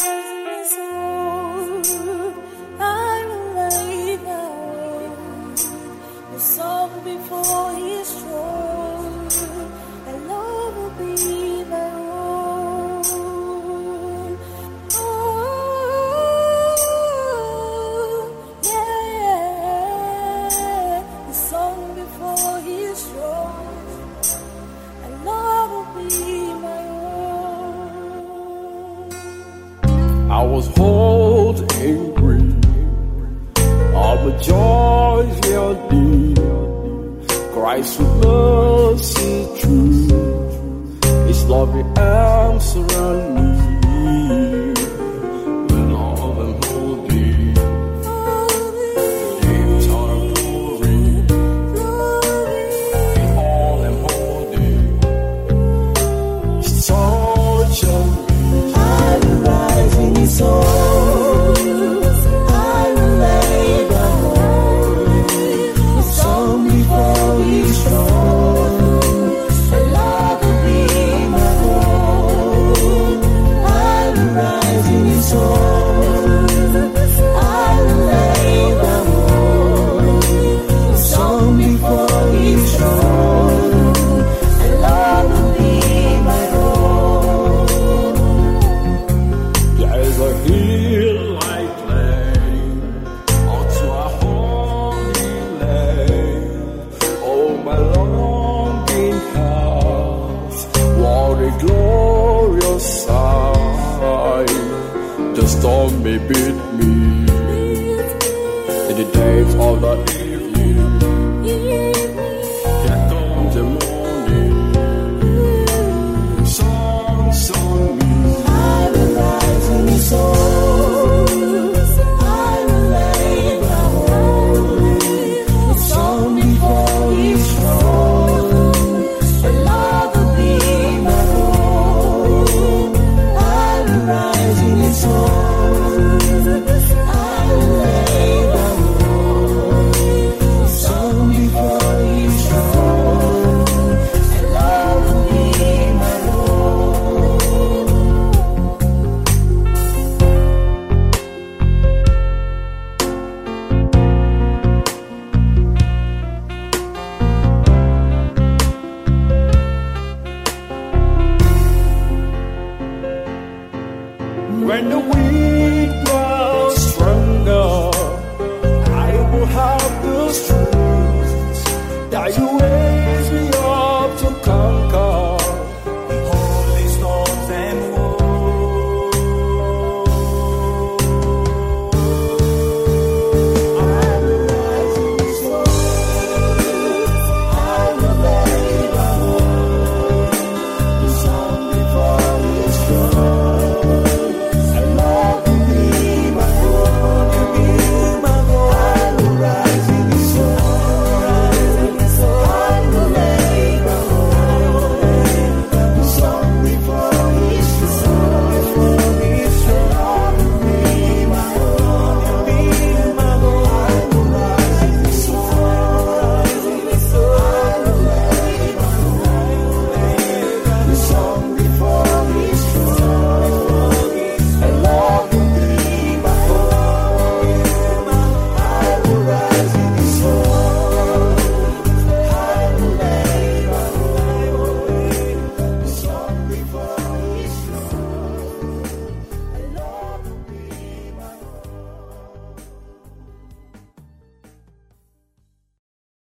I was hot and green, all the joys you're deep. Christ with mercy true, His loving arms surround me. When all I'm holding, names are pouring. And all I'm holding is such a soul, I will lay down the song before His throne. And love will be my home. I will rise in His soul, I will lay down the song before His throne. And love will be my home. As I hear like flame onto a holy land, oh my longing heart, what a glorious sight! The storm may beat me in the days of the evening, yet comes the morning, songs on me. Soul, I will lay down the song before His throne. And love will be my home. I will rise in His soul, I will lay down the song before His throne. And love will be my home. When the wind